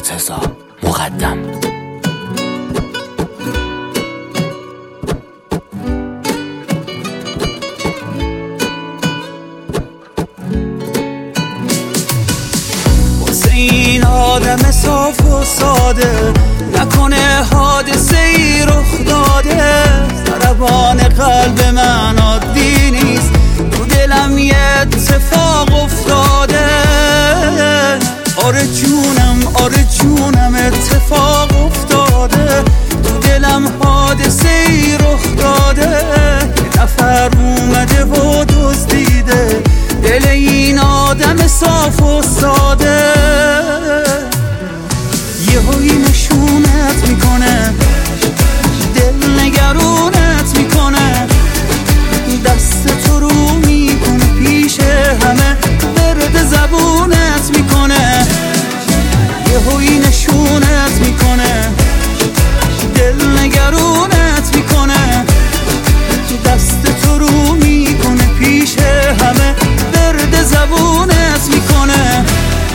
مرتضی مقدم. واسه این آدم صاف و ساده نکنه حادثه ای رخ داده. ضربان قلب من عادی نیست، تو دلم یه اتفاق افتاده. آره جونم اتفاق افتاده، تو دلم حادثه ای رخ داده. یه نفر اومده و دزدیده دل این آدم صاف و ساده. یهویی نشونت میکنه، دل نگرونت میکنه، دست تو رو میکنه پیش همه، ورد زبونت میکنه. یهویی نشونت میکنه، دل نگرونت میکنه، دست تو رو میکنه پیش همه، ورد زبونت میکنه.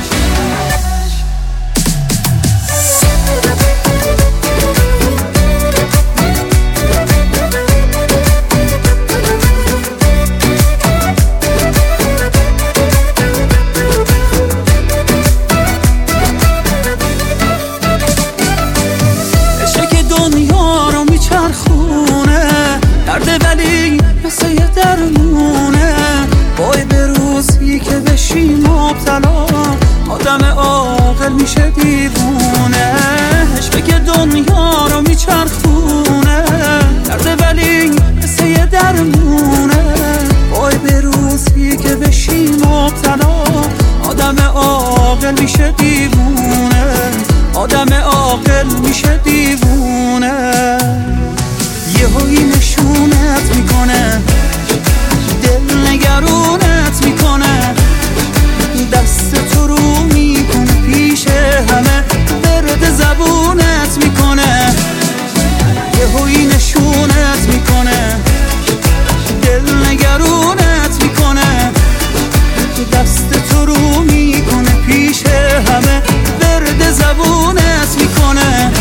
ولی مثل یه درمونه، وای به روزی که بشی مبتلا، آدم عاقل میشه دیوونه. عشقی که دنیا رو میچرخونه، درده ولی مثل یه درمونه، وای به روزی که بشی مبتلا، آدم عاقل میشه دیوونه، آدم عاقل میشه دیوونه. یهویی نشونت میکنه، دل نگرونت میکنه، دست تو رو میکنه پیش همه، ورد زبونت میکنه. یهویی نشونت میکنه، دل نگرونت میکنه، دست تو رو میکنه پیش همه، ورد زبونت میکنه.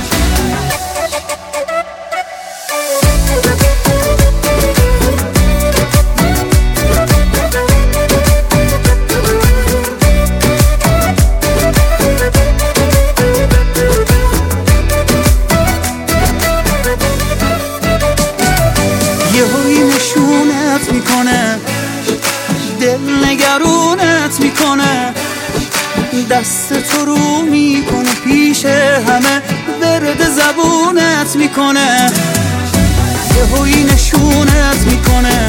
یهویی نشونت میکنه، دل نگرونت میکنه، دست تو رو میکنه پیش همه، ورد زبونت میکنه. یهویی نشونت میکنه،